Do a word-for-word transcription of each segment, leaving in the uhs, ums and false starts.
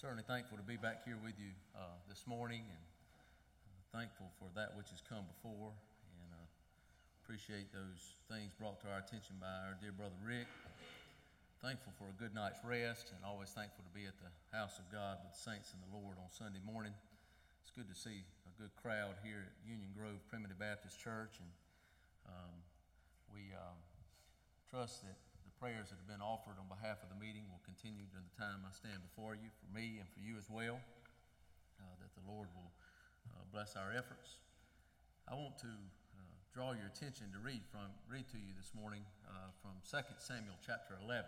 Certainly thankful to be back here with you uh, this morning, and uh, thankful for that which has come before, and uh, appreciate those things brought to our attention by our dear brother Rick. Thankful for a good night's rest, and always thankful to be at the house of God with the saints in the Lord on Sunday morning. It's good to see a good crowd here at Union Grove Primitive Baptist Church, and um, we um, trust that the prayers that have been offered on behalf of the meeting will continue during the time I stand before you, for me and for you as well, uh, that the Lord will uh, bless our efforts. I want to uh, draw your attention to read from read to you this morning uh, from Second Samuel chapter eleven.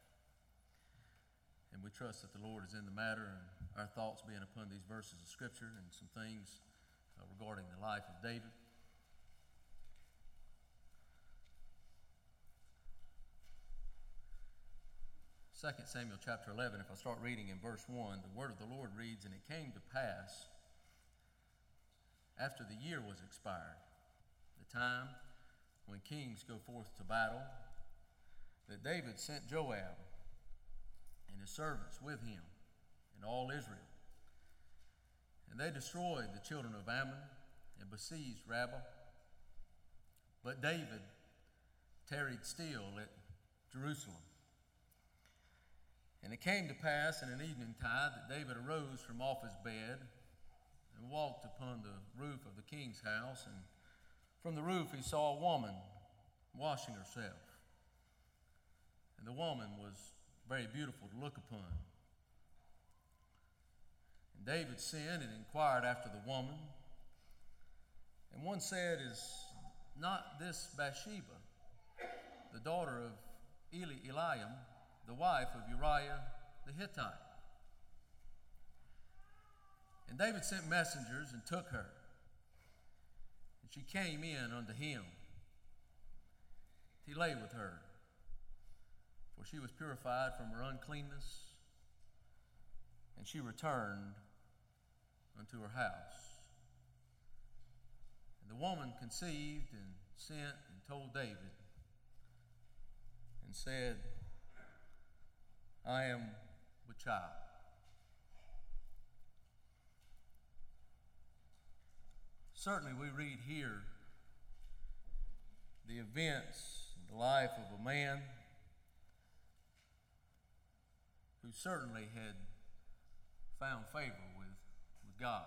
And we trust that the Lord is in the matter, and our thoughts being upon these verses of Scripture and some things uh, regarding the life of David. Second Samuel chapter eleven, if I start reading in verse one, the word of the Lord reads, "And it came to pass, after the year was expired, the time when kings go forth to battle, that David sent Joab and his servants with him, and all Israel. And they destroyed the children of Ammon and besieged Rabbah. But David tarried still at Jerusalem. And it came to pass in an evening tide that David arose from off his bed and walked upon the roof of the king's house, and from the roof he saw a woman washing herself. And the woman was very beautiful to look upon. And David sent and inquired after the woman. And one said, "Is not this Bathsheba, the daughter of Eli Eliam, the wife of Uriah the Hittite?" And David sent messengers and took her. And she came in unto him. He lay with her, for she was purified from her uncleanness, and she returned unto her house. And the woman conceived and sent and told David, and said, "I am with child." Certainly we read here the events in the life of a man who certainly had found favor with, with God.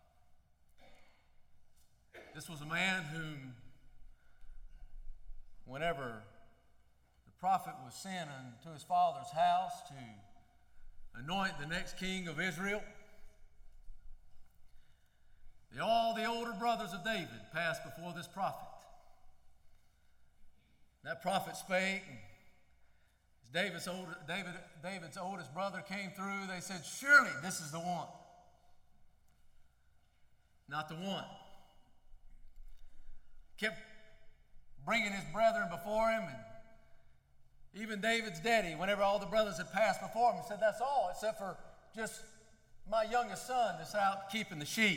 This was a man whom, whenever the prophet was sent unto his father's house to anoint the next king of Israel, the, all the older brothers of David passed before this prophet. That prophet spake, and as David's, older, David, David's oldest brother came through, they said, "Surely this is the one." Not the one. Kept bringing his brethren before him, and even David's daddy, whenever all the brothers had passed before him, said, "That's all, except for just my youngest son that's out keeping the sheep."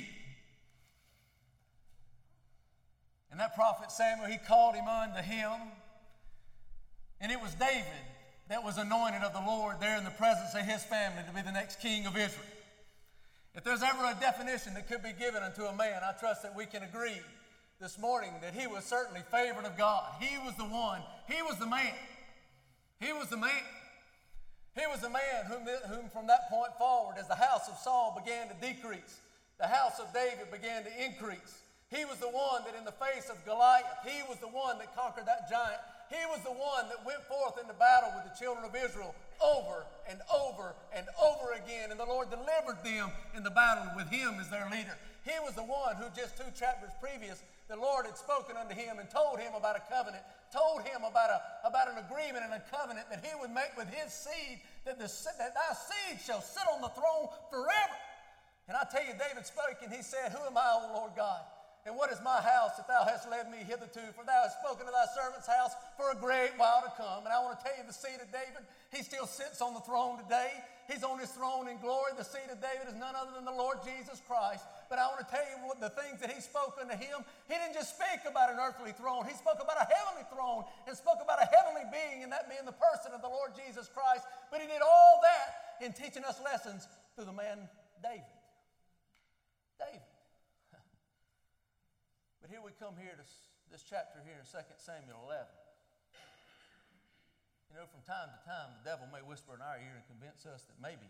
And that prophet Samuel, he called him unto him, and it was David that was anointed of the Lord there in the presence of his family to be the next king of Israel. If there's ever a definition that could be given unto a man, I trust that we can agree this morning that he was certainly favored of God. He was the one. He was the man. He was the man. He was the man whom, whom from that point forward, as the house of Saul began to decrease, the house of David began to increase. He was the one that in the face of Goliath, he was the one that conquered that giant. He was the one that went forth into battle with the children of Israel over and over and over again. And the Lord delivered them in the battle with him as their leader. He was the one who just two chapters previous, the Lord had spoken unto him and told him about a covenant, told him about, a, about an agreement and a covenant that he would make with his seed, that, the, that thy seed shall sit on the throne forever. And I tell you, David spoke and he said, "Who am I, O Lord God? And what is my house that thou hast led me hitherto? For thou hast spoken to thy servant's house for a great while to come." And I want to tell you, the seed of David, he still sits on the throne today. He's on his throne in glory. The seed of David is none other than the Lord Jesus Christ. But I want to tell you what the things that he spoke unto him, he didn't just speak about an earthly throne. He spoke about a heavenly throne and spoke about a heavenly being, and that being the person of the Lord Jesus Christ. But he did all that in teaching us lessons through the man David. David. But here we come here to this chapter here in Second Samuel eleven. You know, from time to time, the devil may whisper in our ear and convince us that maybe,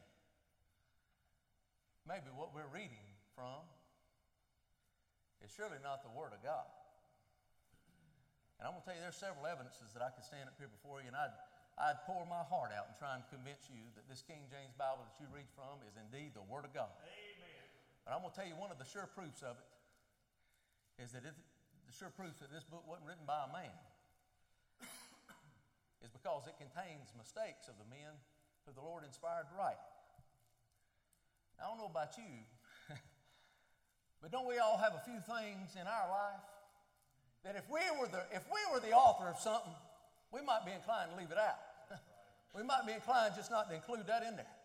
maybe what we're reading from is surely not the Word of God. And I'm going to tell you, there's several evidences that I could stand up here before you, and I'd, I'd pour my heart out and try and convince you that this King James Bible that you read from is indeed the Word of God. Amen. But I'm going to tell you one of the sure proofs of it is that it, the sure proof that this book wasn't written by a man is because it contains mistakes of the men who the Lord inspired to write. Now, I don't know about you, but don't we all have a few things in our life that if we were the, if we were the author of something, we might be inclined to leave it out. We might be inclined just not to include that in there.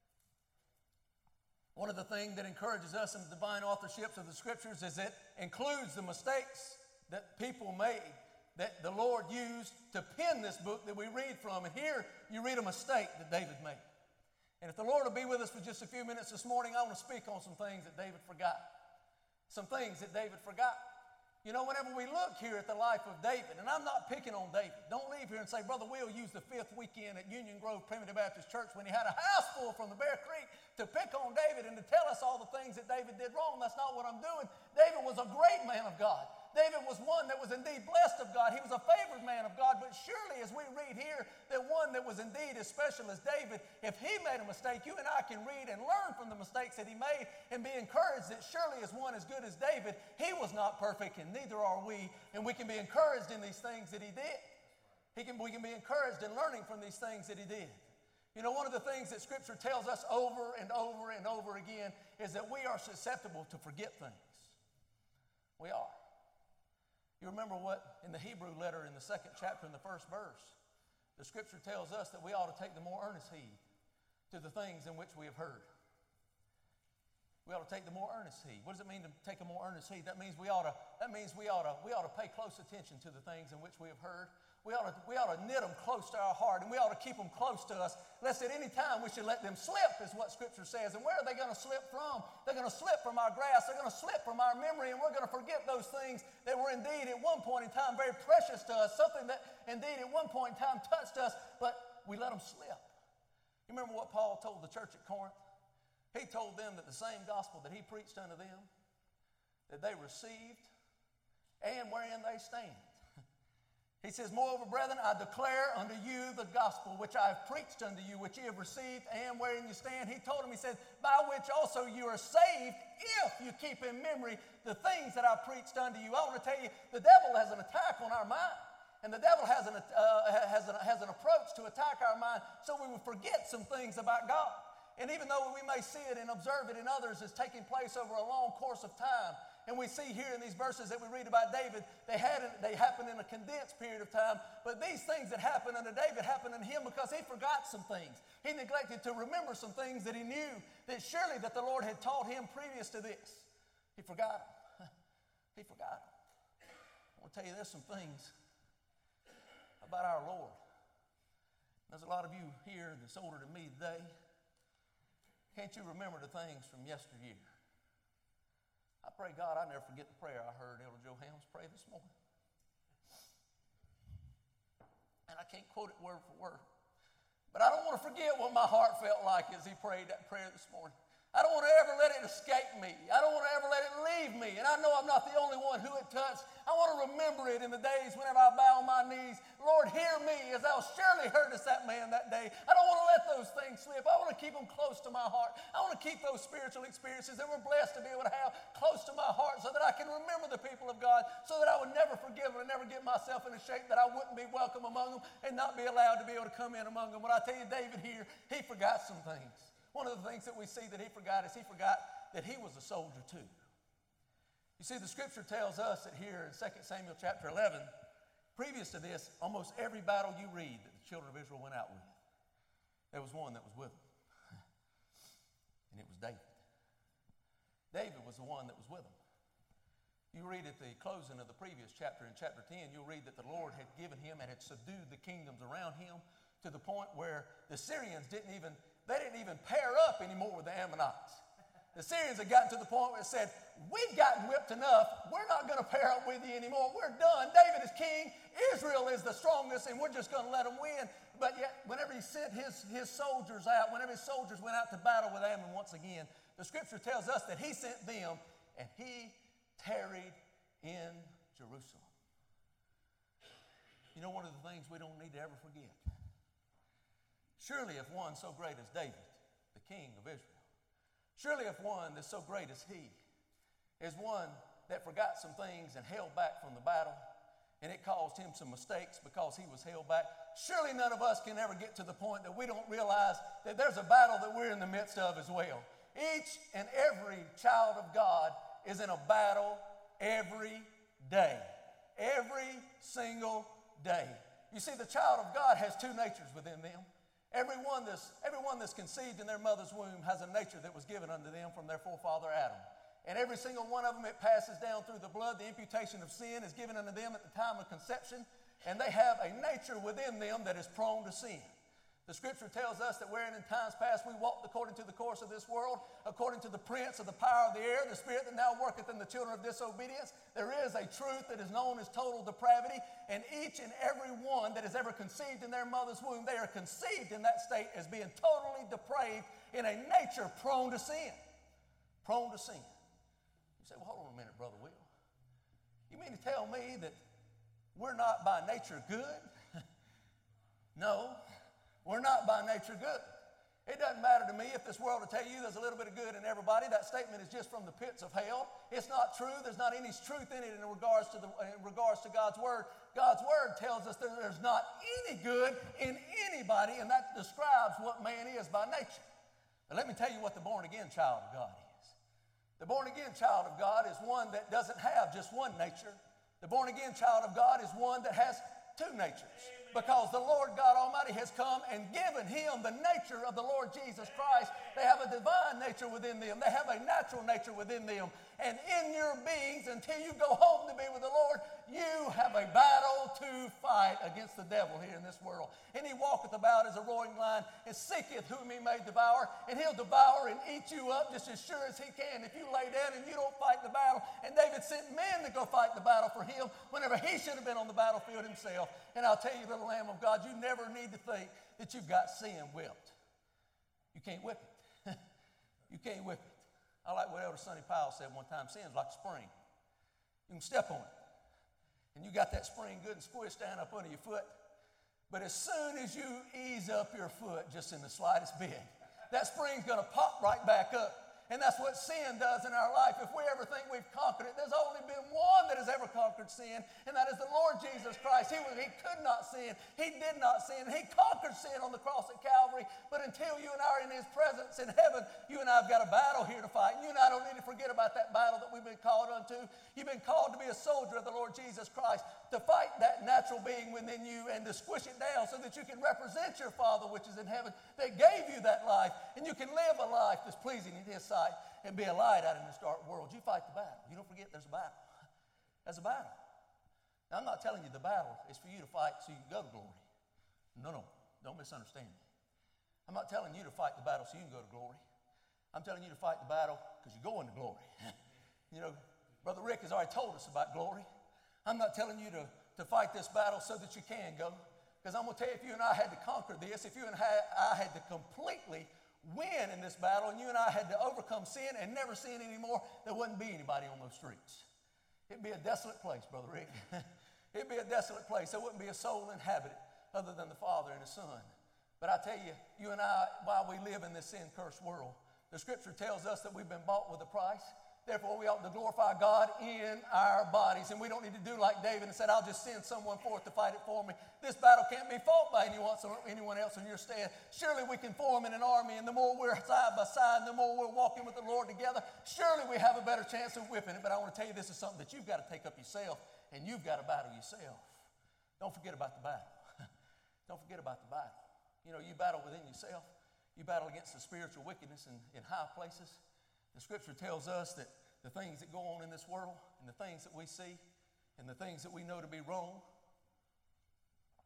One of the things that encourages us in the divine authorships of the Scriptures is it includes the mistakes that people made, that the Lord used to pen this book that we read from. And here you read a mistake that David made. And if the Lord will be with us for just a few minutes this morning, I want to speak on some things that David forgot. Some things that David forgot. You know, whenever we look here at the life of David, and I'm not picking on David. Don't leave here and say, Brother Will used the fifth weekend at Union Grove Primitive Baptist Church when he had a house full from the Bear Creek to pick on David and to tell us all the things that David did wrong. That's not what I'm doing. David was a great man of God. David was one that was indeed blessed of God. He was a favored man of God. But surely as we read here that one that was indeed as special as David, if he made a mistake, you and I can read and learn from the mistakes that he made and be encouraged that surely as one as good as David, he was not perfect and neither are we. And we can be encouraged in these things that he did. He can, we can be encouraged in learning from these things that he did. You know, one of the things that Scripture tells us over and over and over again is that we are susceptible to forget things. We are. You remember what in the Hebrew letter in the second chapter in the first verse, the Scripture tells us that we ought to take the more earnest heed to the things in which we have heard. We ought to take the more earnest heed. What does it mean to take a more earnest heed? That means we ought to, that means we ought to, we ought to pay close attention to the things in which we have heard. We ought, to, we ought to knit them close to our heart, and we ought to keep them close to us, lest at any time we should let them slip, is what Scripture says. And where are they going to slip from? They're going to slip from our grasp. They're going to slip from our memory, and we're going to forget those things that were indeed at one point in time very precious to us, something that indeed at one point in time touched us, but we let them slip. You remember what Paul told the church at Corinth? He told them that the same gospel that he preached unto them, that they received, and wherein they stand. He says, Moreover, brethren, I declare unto you the gospel which I have preached unto you, which ye have received, and wherein you stand. He told him, he said, by which also you are saved, if you keep in memory the things that I preached unto you. I want to tell you, the devil has an attack on our mind. And the devil has an, uh, has, an, has an approach to attack our mind so we will forget some things about God. And even though we may see it and observe it in others as taking place over a long course of time, and we see here in these verses that we read about David, they, had, they happened in a condensed period of time. But these things that happened unto David happened unto him because he forgot some things. He neglected to remember some things that he knew that surely that the Lord had taught him previous to this. He forgot them. He forgot them. I want to tell you, there's some things about our Lord. There's a lot of you here that's older than me today. Can't you remember the things from yesteryear? I pray God I never forget the prayer I heard Elder Joe Helms pray this morning. And I can't quote it word for word. But I don't want to forget what my heart felt like as he prayed that prayer this morning. I don't want to ever let it escape me. I don't want to ever let it leave me. And I know I'm not the only one who it touched. I want to remember it in the days whenever I bow on my knees. Lord, hear me as thou surely heardest that man that day. I don't want to let those things slip. I want to keep them close to my heart. I want to keep those spiritual experiences that we're blessed to be able to have close to my heart so that I can remember the people of God, so that I would never forgive them and never get myself in a shape that I wouldn't be welcome among them and not be allowed to be able to come in among them. When I tell you, David here, he forgot some things. One of the things that we see that he forgot is he forgot that he was a soldier too. You see, the Scripture tells us that here in Second Samuel chapter eleven, previous to this, almost every battle you read that the children of Israel went out with, there was one that was with them. And it was David. David was the one that was with them. You read at the closing of the previous chapter, in chapter ten, you'll read that the Lord had given him and had subdued the kingdoms around him to the point where the Syrians didn't even, they didn't even pair up anymore with the Ammonites. The Syrians had gotten to the point where it said, we've gotten whipped enough. We're not going to pair up with you anymore. We're done. David is king. Israel is the strongest, and we're just going to let them win. But yet, whenever he sent his, his soldiers out, whenever his soldiers went out to battle with Ammon once again, the scripture tells us that he sent them, and he tarried in Jerusalem. You know, one of the things we don't need to ever forget. Surely if one so great as David, the king of Israel, surely if one that's so great as he is one that forgot some things and held back from the battle, and it caused him some mistakes because he was held back, surely none of us can ever get to the point that we don't realize that there's a battle that we're in the midst of as well. Each and every child of God is in a battle every day. Every single day. You see, the child of God has two natures within them. Everyone that's, everyone that's conceived in their mother's womb has a nature that was given unto them from their forefather Adam. And every single one of them, it passes down through the blood. The imputation of sin is given unto them at the time of conception. And they have a nature within them that is prone to sin. The scripture tells us that wherein in times past we walked according to the course of this world, according to the prince of the power of the air, the spirit that now worketh in the children of disobedience, there is a truth that is known as total depravity, and each and every one that is ever conceived in their mother's womb, they are conceived in that state as being totally depraved in a nature prone to sin. Prone to sin. You say, well, hold on a minute, Brother Will. You mean to tell me that we're not by nature good? No. We're not by nature good. It doesn't matter to me if this world will tell you there's a little bit of good in everybody. That statement is just from the pits of hell. It's not true. There's not any truth in it in regards to, the, in regards to God's word. God's word tells us that there's not any good in anybody, and that describes what man is by nature. But let me tell you what the born-again child of God is. The born-again child of God is one that doesn't have just one nature. The born-again child of God is one that has two natures. Because the Lord God Almighty has come and given him the nature of the Lord Jesus Christ. They have a divine nature within them. They have a natural nature within them. And in your beings, until you go home to be with the Lord, you have a battle to fight against the devil here in this world. And he walketh about as a roaring lion and seeketh whom he may devour. And he'll devour and eat you up just as sure as he can if you lay down and you don't fight the battle. And David sent men to go fight the battle for him whenever he should have been on the battlefield himself. And I'll tell you, little Lamb of God, you never need to think that you've got sin whipped. You can't whip it. You can't whip it. I like what Elder Sonny Powell said one time, sin's like a spring. You can step on it. And you got that spring good and squished down up under your foot. But as soon as you ease up your foot just in the slightest bit, that spring's going to pop right back up. And that's what sin does in our life. If we ever think we've conquered it, there's only been one that has ever conquered sin, and that is the Lord Jesus Christ. He, was, he could not sin. He did not sin. He conquered sin on the cross at Calvary. But until you and I are in his presence in heaven, you and I have got a battle here to fight. And you and I don't need to forget about that battle that we've been called unto. You've been called to be a soldier of the Lord Jesus Christ, to fight that natural being within you and to squish it down so that you can represent your Father which is in heaven that gave you that life, and you can live a life that's pleasing in his sight and be a light out in this dark world. You fight the battle. You don't forget there's a battle. There's a battle. Now, I'm not telling you the battle is for you to fight so you can go to glory. No, no. Don't misunderstand me. I'm not telling you to fight the battle so you can go to glory. I'm telling you to fight the battle because you're going to glory. You know, Brother Rick has already told us about glory. I'm not telling you to, to fight this battle so that you can go. Because I'm going to tell you, if you and I had to conquer this, if you and I had to completely win in this battle, and you and I had to overcome sin and never sin anymore, there wouldn't be anybody on those streets. It'd be a desolate place, Brother Rick. It'd be a desolate place. There wouldn't be a soul inhabited other than the Father and the Son. But I tell you, you and I, while we live in this sin-cursed world, the scripture tells us that we've been bought with a price. Therefore, we ought to glorify God in our bodies. And we don't need to do like David and said, I'll just send someone forth to fight it for me. This battle can't be fought by anyone, anyone else in your stead. Surely we can form in an army, and the more we're side by side, the more we're walking with the Lord together, surely we have a better chance of whipping it. But I want to tell you, this is something that you've got to take up yourself, and you've got to battle yourself. Don't forget about the battle. Don't forget about the battle. You know, you battle within yourself. You battle against the spiritual wickedness in, in high places. The scripture tells us that the things that go on in this world and the things that we see and the things that we know to be wrong,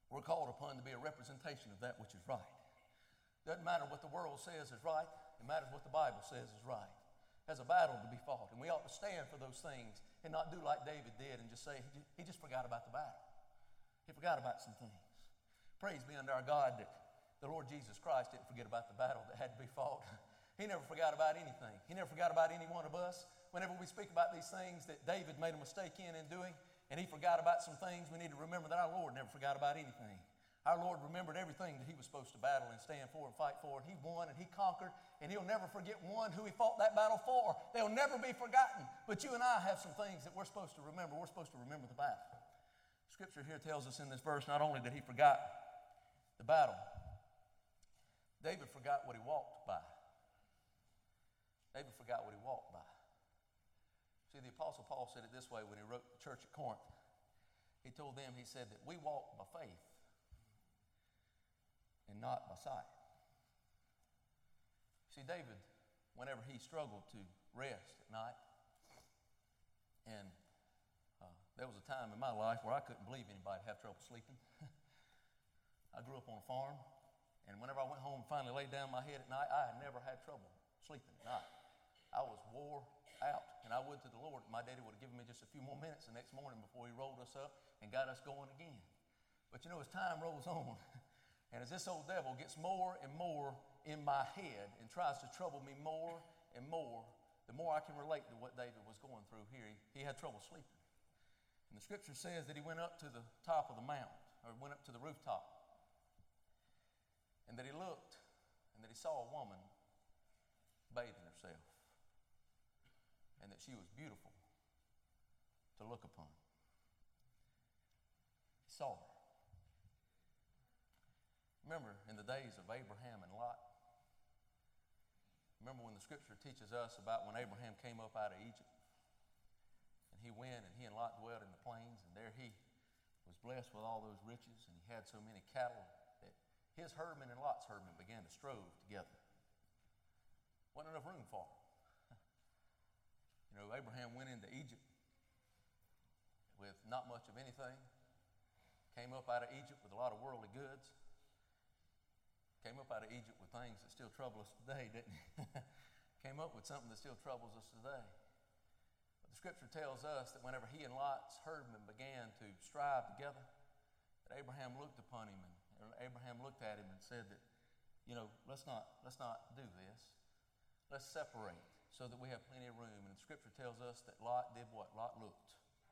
We're called upon to be a representation of that which is right. Doesn't matter what the world says is right. It matters what the Bible says is right. There's a battle to be fought, and we ought to stand for those things and not do like David did and just say he just forgot about the battle. He forgot about some things. Praise be unto our God that the Lord Jesus Christ didn't forget about the battle that had to be fought. He never forgot about anything. He never forgot about any one of us. Whenever we speak about these things that David made a mistake in in doing, and he forgot about some things, we need to remember that our Lord never forgot about anything. Our Lord remembered everything that he was supposed to battle and stand for and fight for, and he won and he conquered, and he'll never forget one who he fought that battle for. They'll never be forgotten. But you and I have some things that we're supposed to remember. We're supposed to remember the battle. Scripture here tells us in this verse not only that he forgot the battle, David forgot what he walked by. David forgot what he walked by. See, the Apostle Paul said it this way when he wrote the church at Corinth. He told them, he said that we walk by faith and not by sight. See, David, whenever he struggled to rest at night, and uh, there was a time in my life where I couldn't believe anybody have trouble sleeping. I grew up on a farm, and whenever I went home and finally laid down my head at night, I had never had trouble sleeping at night. I was wore out, and I would to the Lord. My daddy would have given me just a few more minutes the next morning before he rolled us up and got us going again. But you know, as time rolls on, and as this old devil gets more and more in my head and tries to trouble me more and more, the more I can relate to what David was going through here. He, he had trouble sleeping. And the scripture says that he went up to the top of the mount, or went up to the rooftop, and that he looked, and that he saw a woman bathing herself, and that she was beautiful to look upon. He saw her. Remember in the days of Abraham and Lot? Remember when the scripture teaches us about when Abraham came up out of Egypt, and he went and he and Lot dwelt in the plains, and there he was blessed with all those riches, and he had so many cattle that his herdmen and Lot's herdmen began to strove together. Wasn't enough room for them. You know, Abraham went into Egypt with not much of anything, came up out of Egypt with a lot of worldly goods, came up out of Egypt with things that still trouble us today, didn't he? Came up with something that still troubles us today. But the scripture tells us that whenever he and Lot's herdmen began to strive together, that Abraham looked upon him, and Abraham looked at him and said that, you know, let's not, let's not do this. Let's separate so that we have plenty of room. And the scripture tells us that Lot did what? Lot looked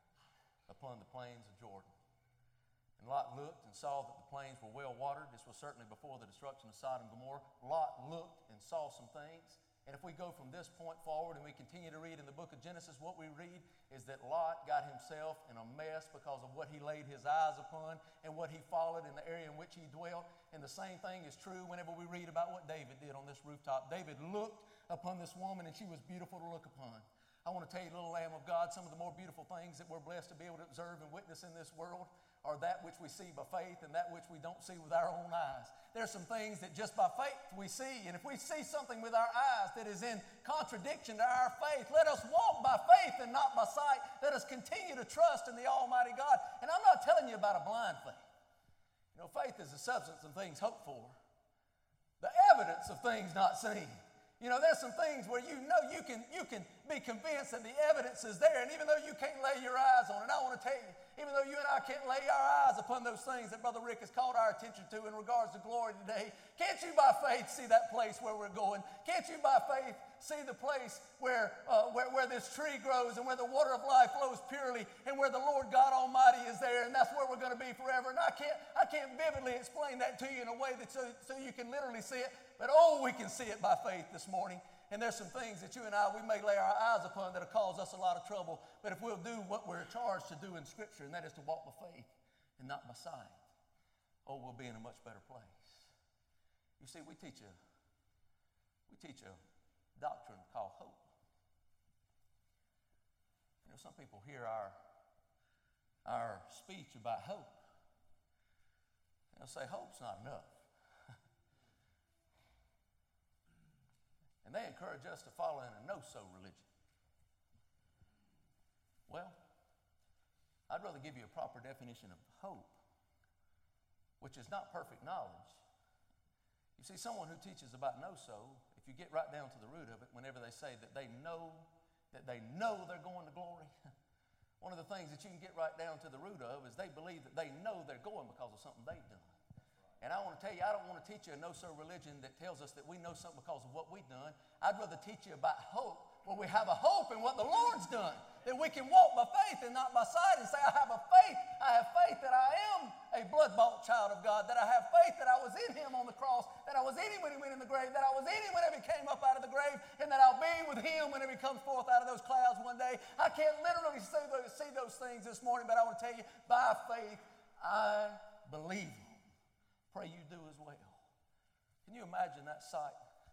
upon the plains of Jordan. And Lot looked and saw that the plains were well watered. This was certainly before the destruction of Sodom and Gomorrah. Lot looked and saw some things. And if we go from this point forward and we continue to read in the book of Genesis, what we read is that Lot got himself in a mess because of what he laid his eyes upon and what he followed in the area in which he dwelt. And the same thing is true whenever we read about what David did on this rooftop. David looked upon this woman, and she was beautiful to look upon. I want to tell you, little Lamb of God, some of the more beautiful things that we're blessed to be able to observe and witness in this world are that which we see by faith and that which we don't see with our own eyes. There's some things that just by faith we see, and if we see something with our eyes that is in contradiction to our faith, let us walk by faith and not by sight. Let us continue to trust in the Almighty God. And I'm not telling you about a blind faith. You know, faith is the substance of things hoped for, the evidence of things not seen. You know, there's some things where you know you can, you can be convinced that the evidence is there, and even though you can't lay your eyes on it, I want to tell you, even though you and I can't lay our eyes upon those things that Brother Rick has called our attention to in regards to glory today, can't you by faith see that place where we're going? Can't you by faith see the place where, uh, where, where this tree grows and where the water of life flows purely and where the Lord God Almighty is there, and that's where we're going to be forever? And I can't, I can't vividly explain that to you in a way that so, so you can literally see it, but oh, we can see it by faith this morning. And there's some things that you and I, we may lay our eyes upon that'll cause us a lot of trouble. But if we'll do what we're charged to do in Scripture, and that is to walk by faith and not by sight, oh, we'll be in a much better place. You see, we teach a, we teach a doctrine called hope. You know, some people hear our, our speech about hope, and they'll say, hope's not enough. And they encourage us to follow in a no-so religion. Well, I'd rather give you a proper definition of hope which is not perfect knowledge. You see, someone who teaches about know-so, if you get right down to the root of it, whenever they say that they know, that they know they're going to glory, one of the things that you can get right down to the root of is they believe that they know they're going because of something they've done. And I want to tell you, I don't want to teach you a no-so religion that tells us that we know something because of what we've done. I'd rather teach you about hope, where we have a hope in what the Lord's done, that we can walk by faith and not by sight and say, I have a faith, I have faith that I am a blood-bought child of God, that I have faith that I was in Him on the cross, that I was in Him when He went in the grave, that I was in Him whenever He came up out of the grave, and that I'll be with Him whenever He comes forth out of those clouds one day. I can't literally see those, see those things this morning, but I want to tell you, by faith, I believe them. Pray you do as well. Can you imagine that sight?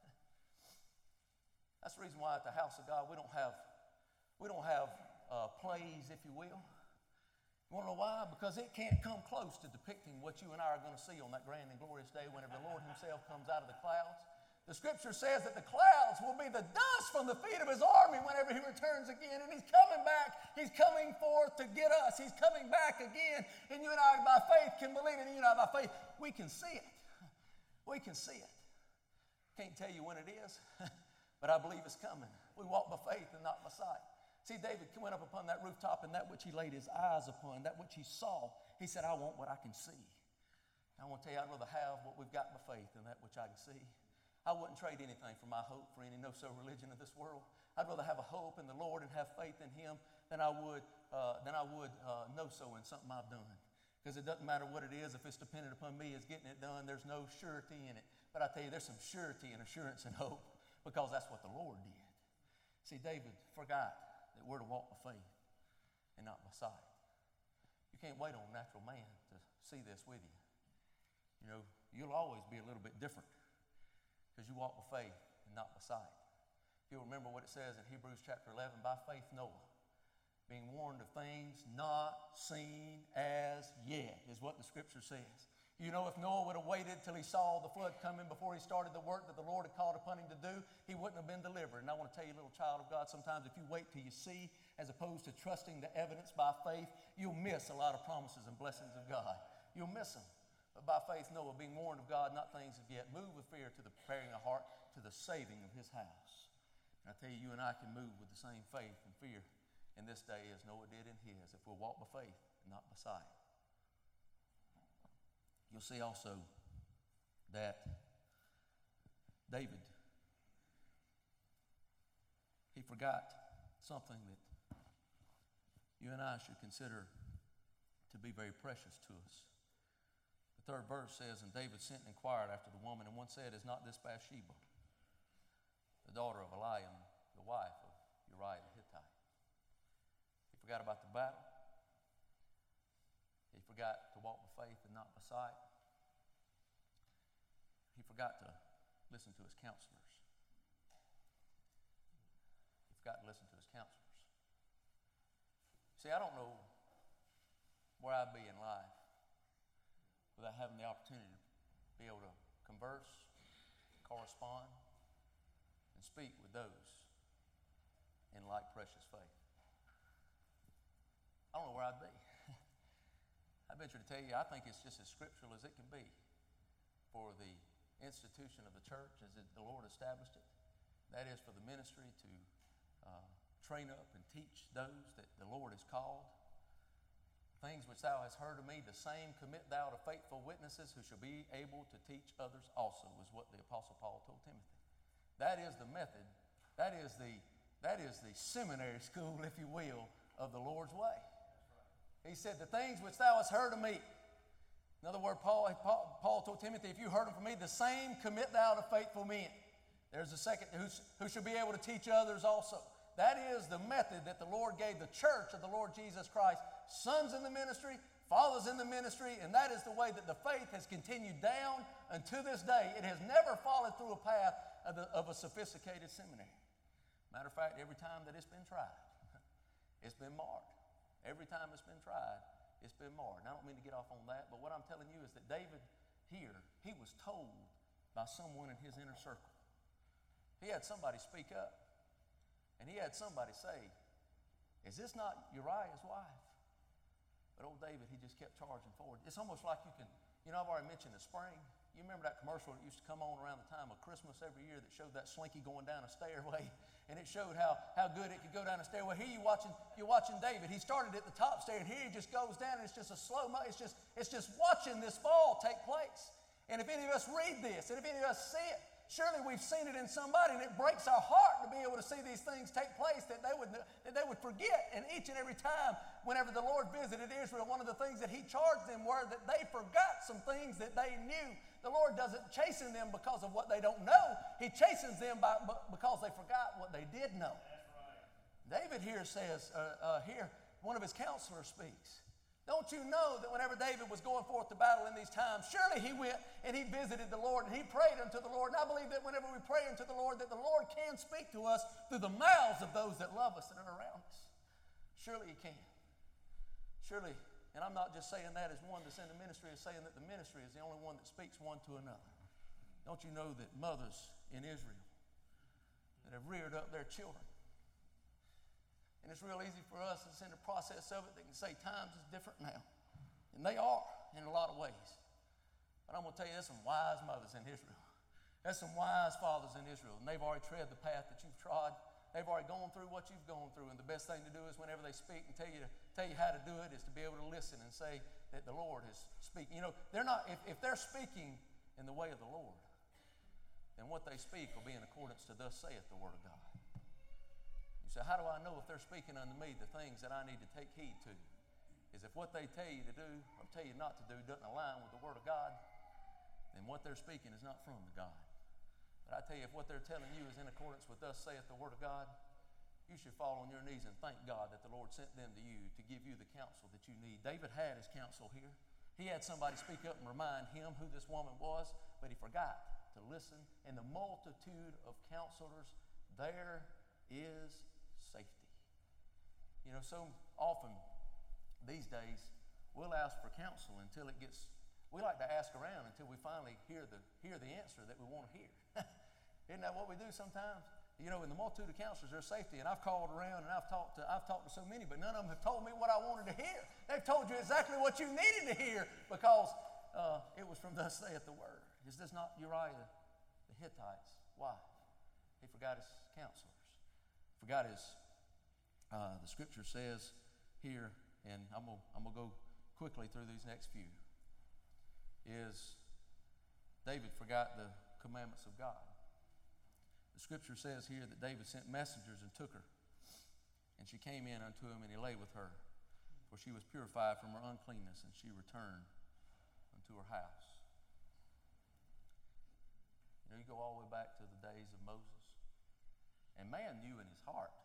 That's the reason why at the house of God we don't have, we don't have uh, plays, if you will. You want to know why? Because it can't come close to depicting what you and I are going to see on that grand and glorious day whenever the Lord Himself comes out of the clouds. The Scripture says that the clouds will be the dust from the feet of His army whenever He returns again. And He's coming back. He's coming forth to get us. He's coming back again. And you and I by faith can believe it. And you and I by faith, we can see it. We can see it. Can't tell you when it is, but I believe it's coming. We walk by faith and not by sight. See, David went up upon that rooftop, and that which he laid his eyes upon, that which he saw, he said, I want what I can see. I want to tell you, I'd rather have what we've got by faith than that which I can see. I wouldn't trade anything for my hope for any no-so religion of this world. I'd rather have a hope in the Lord and have faith in Him than I would uh, than I would uh, no-so in something I've done. Because it doesn't matter what it is, if it's dependent upon me as getting it done, there's no surety in it. But I tell you, there's some surety and assurance and hope because that's what the Lord did. See, David forgot that we're to walk by faith and not by sight. You can't wait on natural man to see this with you. You know, you'll always be a little bit different because you walk by faith and not by sight. If you'll remember what it says in Hebrews chapter eleven, by faith Noah, being warned of things not seen as yet, is what the Scripture says. You know, if Noah would have waited till he saw the flood coming before he started the work that the Lord had called upon him to do, he wouldn't have been delivered. And I want to tell you, little child of God, sometimes if you wait till you see as opposed to trusting the evidence by faith, you'll miss a lot of promises and blessings of God. You'll miss them. But by faith, Noah, being warned of God, not things of yet, moved with fear to the preparing a heart to the saving of his house. And I tell you, you and I can move with the same faith and fear in this day as Noah did in his, if we'll walk by faith and not by sight. You'll see also that David, he forgot something that you and I should consider to be very precious to us. The third verse says, and David sent and inquired after the woman, and one said, is not this Bathsheba, the daughter of Eliam, the wife of Uriah the Hittite? He forgot about the battle. He forgot to walk by faith and not by sight. He forgot to listen to his counselors. He forgot to listen to his counselors. See, I don't know where I'd be in life without having the opportunity to be able to converse, correspond, and speak with those in like precious faith. I don't know where I'd be. I venture to tell you, I think it's just as scriptural as it can be for the institution of the church as it, the Lord established it. That is for the ministry to uh, train up and teach those that the Lord has called. Things which thou hast heard of me, the same commit thou to faithful witnesses who shall be able to teach others also, is what the Apostle Paul told Timothy. That is the method, that is the, that is the seminary school, if you will, of the Lord's way. He said, the things which thou hast heard of me. In other words, Paul, Paul, Paul told Timothy, if you heard them from me, the same commit thou to faithful men. There's a second, who, who should be able to teach others also. That is the method that the Lord gave the church of the Lord Jesus Christ. Sons in the ministry, fathers in the ministry, and that is the way that the faith has continued down unto this day. It has never followed through a path of, the, of a sophisticated seminary. Matter of fact, every time that it's been tried, it's been marred. Every time it's been tried, it's been marred. And I don't mean to get off on that, but what I'm telling you is that David here, he was told by someone in his inner circle. He had somebody speak up, and he had somebody say, is this not Uriah's wife? But old David, he just kept charging forward. It's almost like you can, You know, I've already mentioned the spring. You remember that commercial that used to come on around the time of Christmas every year that showed that slinky going down a stairway, and it showed how, how good it could go down a stairway. Here you watching, you're watching David. He started at the top stair, and here he just goes down, and it's just a slow mo. It's just, it's just watching this fall take place. And if any of us read this, and if any of us see it, surely we've seen it in somebody, and it breaks our heart to be able to see these things take place that they would, that they would forget. And each and every time, whenever the Lord visited Israel, one of the things that he charged them were that they forgot some things that they knew. The Lord doesn't chasten them because of what they don't know. He chastens them by, because they forgot what they did know. That's right. David here says, uh, uh, here, one of his counselors speaks. Don't you know that whenever David was going forth to battle in these times, surely he went and he visited the Lord and he prayed unto the Lord. And I believe that whenever we pray unto the Lord, that the Lord can speak to us through the mouths of those that love us and are around us. Surely he can. Surely, and I'm not just saying that as one that's in the ministry, is saying that the ministry is the only one that speaks one to another. Don't you know that mothers in Israel that have reared up their children, and it's real easy for us that's in the process of it that can say times is different now. And they are in a lot of ways. But I'm going to tell you, there's some wise mothers in Israel. There's some wise fathers in Israel. And they've already tread the path that you've trod. They've already gone through what you've gone through. And the best thing to do is whenever they speak and tell you, tell you how to do it is to be able to listen and say that the Lord is speaking. You know, they're not, if, if they're speaking in the way of the Lord, then what they speak will be in accordance to thus saith the word of God. So how do I know if they're speaking unto me the things that I need to take heed to? Is if what they tell you to do or tell you not to do doesn't align with the Word of God, then what they're speaking is not from the God. But I tell you, if what they're telling you is in accordance with thus saith the Word of God, you should fall on your knees and thank God that the Lord sent them to you to give you the counsel that you need. David had his counsel here. He had somebody speak up and remind him who this woman was, but he forgot to listen. In the multitude of counselors, there is safety. You know, so often these days we'll ask for counsel until it gets, we like to ask around until we finally hear the hear the answer that we want to hear. Isn't that what we do sometimes? You know, in the multitude of counselors there's safety, and I've called around and I've talked to I've talked to so many, but none of them have told me what I wanted to hear. They've told you exactly what you needed to hear because uh, it was from thus saith the word. Is this not Uriah the Hittite's wife? He forgot his counselors. Forgot his Uh, the scripture says here, and I'm going I'm to go quickly through these next few, is David forgot the commandments of God. The scripture says here that David sent messengers and took her, and she came in unto him, and he lay with her, for she was purified from her uncleanness, and she returned unto her house. You know, you go all the way back to the days of Moses, and man knew in his heart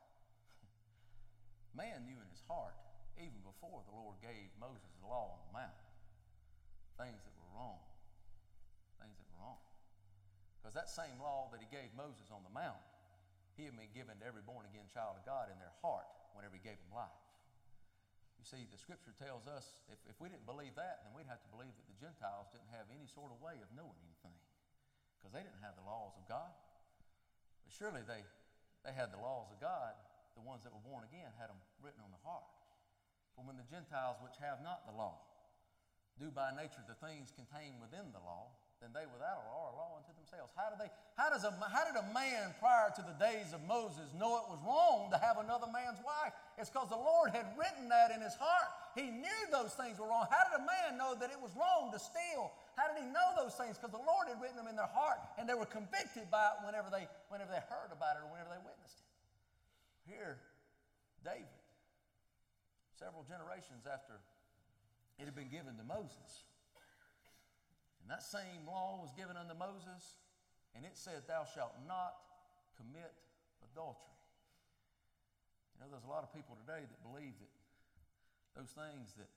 Man knew in his heart, even before the Lord gave Moses the law on the mountain, things that were wrong. Things that were wrong. Because that same law that he gave Moses on the mountain, he had been given to every born-again child of God in their heart whenever he gave them life. You see, the scripture tells us, if, if we didn't believe that, then we'd have to believe that the Gentiles didn't have any sort of way of knowing anything, because they didn't have the laws of God. But surely they, they had the laws of God. The ones that were born again had them written on the heart. For when the Gentiles which have not the law do by nature the things contained within the law, then they without a law are a law unto themselves. How do they? How does a? How did a man prior to the days of Moses know it was wrong to have another man's wife? It's because the Lord had written that in his heart. He knew those things were wrong. How did a man know that it was wrong to steal? How did he know those things? Because the Lord had written them in their heart, and they were convicted by it whenever they whenever they heard about it or whenever they witnessed it. Here, David, several generations after it had been given to Moses, and that same law was given unto Moses, and it said, thou shalt not commit adultery. You know, there's a lot of people today that believe that those things that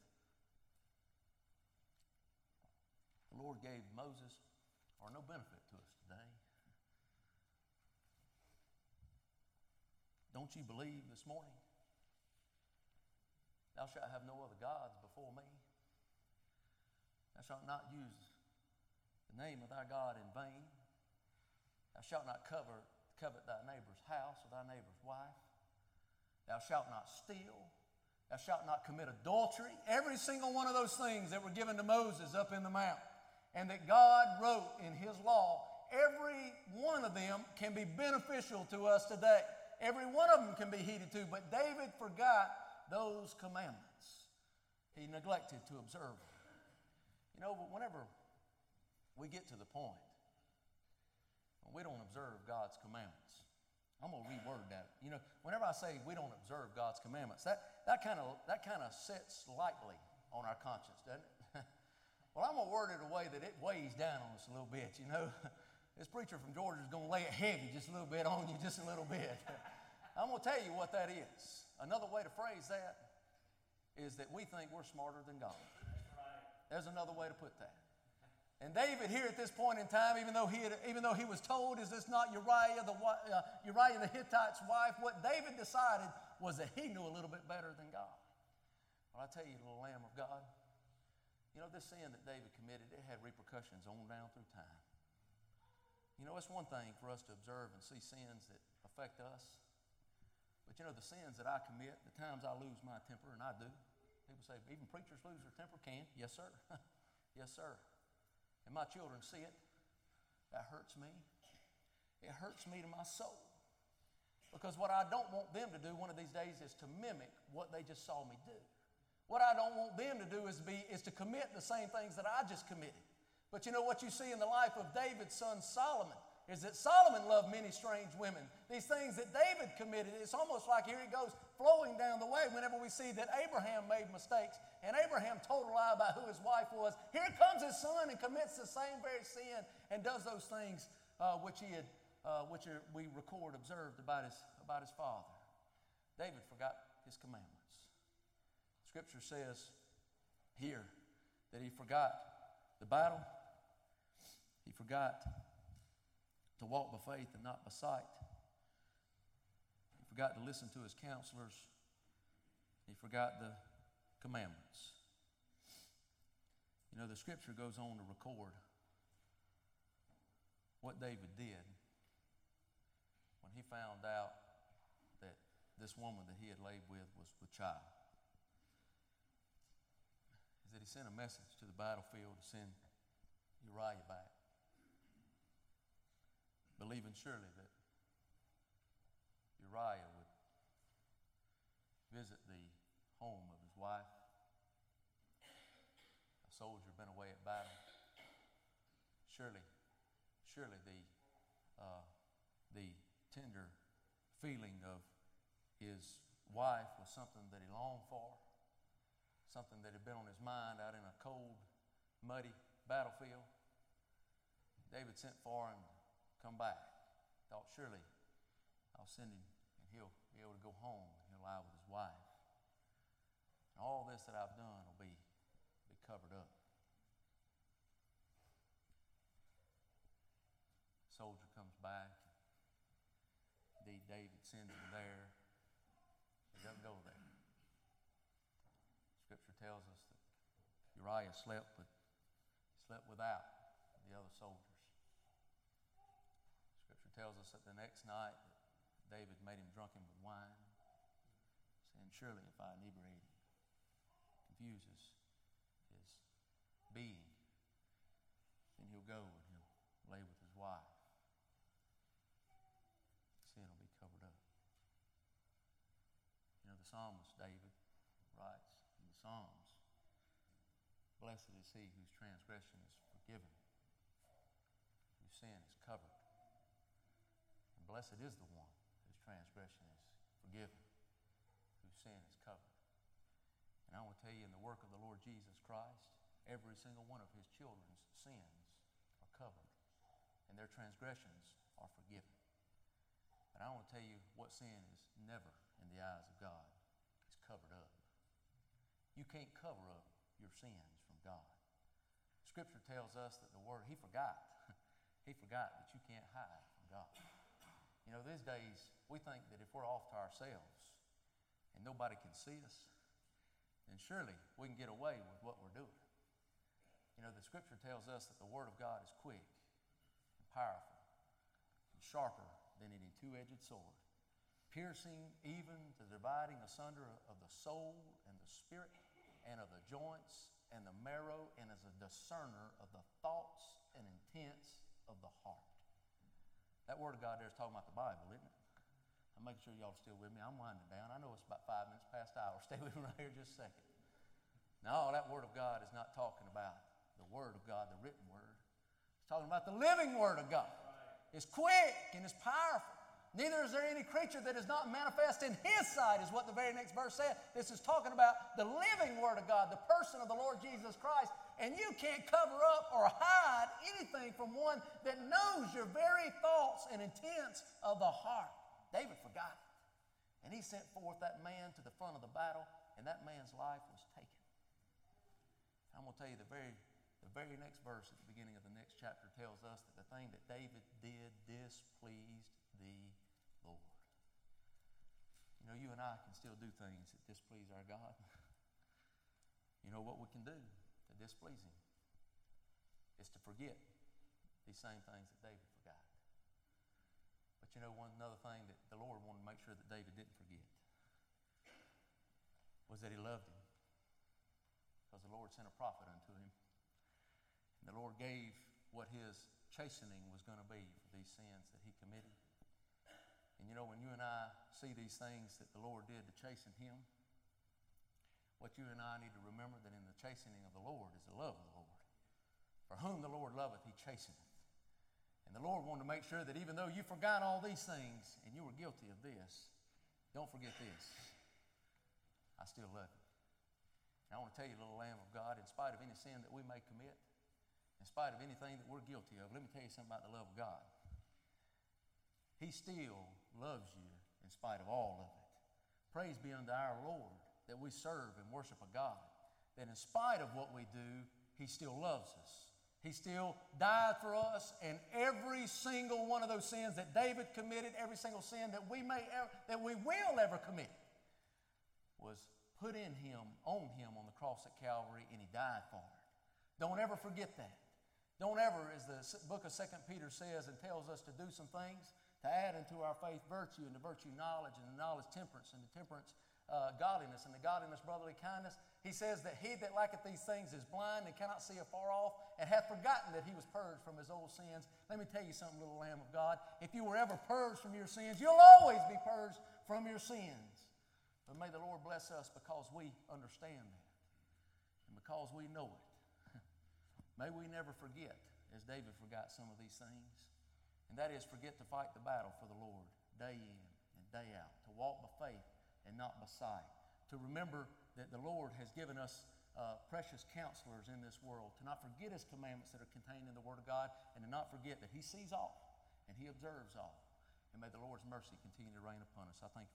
the Lord gave Moses are no benefit to us today. Don't you believe this morning? Thou shalt have no other gods before me. Thou shalt not use the name of thy God in vain. Thou shalt not cover, covet thy neighbor's house or thy neighbor's wife. Thou shalt not steal. Thou shalt not commit adultery. Every single one of those things that were given to Moses up in the mount. and that God wrote in His law, every one of them can be beneficial to us today. Every one of them can be heeded to, but David forgot those commandments. He neglected to observe them. You know, but whenever we get to the point when we don't observe God's commandments, I'm going to reword that. You know, whenever I say we don't observe God's commandments, that, that kind of that kind of sits lightly on our conscience, doesn't it? Well, I'm going to word it a way that it weighs down on us a little bit, you know. This preacher from Georgia is going to lay it heavy just a little bit on you, just a little bit. I'm going to tell you what that is. Another way to phrase that is that we think we're smarter than God. There's another way to put that. And David here at this point in time, even though he had, even though he was told, is this not Uriah the, uh, Uriah the Hittite's wife, what David decided was that he knew a little bit better than God. Well, I tell you, little Lamb of God, you know, this sin that David committed, it had repercussions on down through time. You know, it's one thing for us to observe and see sins that affect us. But you know, the sins that I commit, the times I lose my temper, and I do. People say, even preachers lose their temper? Can? Yes, sir. Yes, sir. And my children see it. That hurts me. It hurts me to my soul. Because what I don't want them to do one of these days is to mimic what they just saw me do. What I don't want them to do is, be, is to commit the same things that I just committed. But you know what you see in the life of David's son Solomon is that Solomon loved many strange women. These things that David committed, it's almost like here it goes flowing down the way whenever we see that Abraham made mistakes and Abraham told a lie about who his wife was. Here comes his son and commits the same very sin and does those things uh, which he had, uh, which are, we record observed about his, about his father. David forgot his commandments. Scripture says here that he forgot the battle. He forgot to walk by faith and not by sight. He forgot to listen to his counselors. He forgot the commandments. You know, the Scripture goes on to record what David did when he found out that this woman that he had laid with was with child. Is that he sent a message to the battlefield to send Uriah back, believing surely that Uriah would visit the home of his wife. A soldier been away at battle. Surely, surely the uh, the tender feeling of his wife was something that he longed for, something that had been on his mind out in a cold, muddy battlefield. David sent for him to come back. Thought, surely I'll send him and he'll be able to go home and he'll lie with his wife. And all this that I've done will be, be covered up. Soldier comes back. Indeed, David sends him there. He doesn't go there. Scripture tells us that Uriah slept, but slept without the other soldiers. Scripture tells us that the next night that David made him drunken with wine, saying, surely if I inebriate him, confuses his being, then he'll go and he'll lay with his wife. Sin will be covered up. You know, the psalmist David writes in the Psalms, blessed is he whose transgression is forgiven, whose sin is covered. And blessed is the one whose transgression is forgiven, whose sin is covered. And I want to tell you, in the work of the Lord Jesus Christ, every single one of his children's sins are covered, and their transgressions are forgiven. But I want to tell you what sin is never in the eyes of God is covered up. You can't cover up your sins from God. Scripture tells us that the word, he forgot. He forgot that you can't hide from God. You know, these days, we think that if we're off to ourselves and nobody can see us, then surely we can get away with what we're doing. You know, the Scripture tells us that the Word of God is quick and powerful and sharper than any two-edged sword, piercing even to the dividing asunder of the soul and the spirit and of the joints and the marrow and is a discerner of the thoughts and intents of the heart. That word of God there is talking about the Bible, isn't it? I'm making sure y'all are still with me. I'm winding down. I know it's about five minutes past the hour. Stay with me right here just a second. No, that word of God is not talking about the word of God, the written word. It's talking about the living word of God. It's quick and it's powerful. Neither is there any creature that is not manifest in His sight, is what the very next verse said. This is talking about the living Word of God, the person of the Lord Jesus Christ. And you can't cover up or hide anything from one that knows your very thoughts and intents of the heart. David forgot it. And he sent forth that man to the front of the battle, and that man's life was taken. I'm going to tell you the very, the very next verse at the beginning of the next chapter tells us that the thing that David did displeased the Lord. You know, you and I can still do things that displease our God. You know what we can do to displease Him? Is to forget these same things that David forgot. But you know, one another thing that the Lord wanted to make sure that David didn't forget was that he loved him. Because the Lord sent a prophet unto him. And the Lord gave what his chastening was going to be for these sins that he committed. And you know, when you and I see these things that the Lord did to chasten him, what you and I need to remember that in the chastening of the Lord is the love of the Lord. For whom the Lord loveth, He chasteneth. And the Lord wanted to make sure that even though you forgot all these things and you were guilty of this, don't forget this. I still love you. And I want to tell you, little Lamb of God, in spite of any sin that we may commit, in spite of anything that we're guilty of, let me tell you something about the love of God. He still loves you in spite of all of it. Praise be unto our Lord that we serve and worship a God that in spite of what we do, He still loves us. He still died for us, and every single one of those sins that David committed, every single sin that we may ever, that we will ever commit, was put in Him, on Him on the cross at Calvary, and He died for it. Don't ever forget that. Don't ever, as the book of Second Peter says and tells us to do some things, to add into our faith virtue, and the virtue knowledge, and the knowledge temperance, and the temperance uh, godliness, and the godliness brotherly kindness. He says that he that lacketh these things is blind and cannot see afar off, and hath forgotten that he was purged from his old sins. Let me tell you something, little Lamb of God. If you were ever purged from your sins, you'll always be purged from your sins. But may the Lord bless us because we understand that, and because we know it. May we never forget, as David forgot some of these things, and that is forget to fight the battle for the Lord day in and day out, to walk by faith and not by sight, to remember that the Lord has given us uh, precious counselors in this world, to not forget His commandments that are contained in the Word of God, and to not forget that He sees all and He observes all. And may the Lord's mercy continue to reign upon us. I thank you.